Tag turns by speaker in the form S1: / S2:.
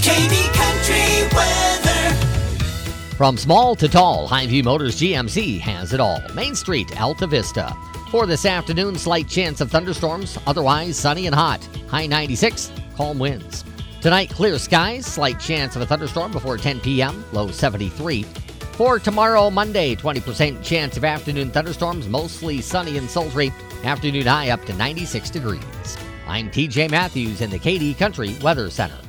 S1: KD Country weather.
S2: From small to tall, Highview Motors GMC has it all. Main Street, Alta Vista. For this afternoon, slight chance of thunderstorms, otherwise sunny and hot. High 96, calm winds. Tonight, clear skies, slight chance of a thunderstorm before 10 p.m., low 73. For tomorrow, Monday, 20% chance of afternoon thunderstorms, mostly sunny and sultry. Afternoon high up to 96 degrees. I'm TJ Matthews in the KD Country Weather Center.